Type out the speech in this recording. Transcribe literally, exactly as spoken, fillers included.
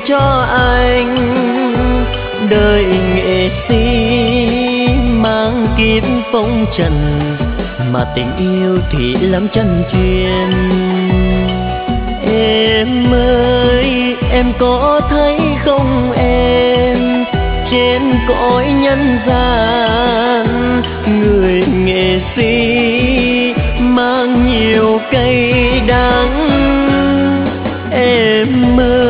cho anh. Đời nghệ sĩ mang kiếp phong trần, mà tình yêu thì lắm chân chuyên. Em ơi em có thấy không em, trên cõi nhân gian người nghệ sĩ mang nhiều cay đắng. Em ơi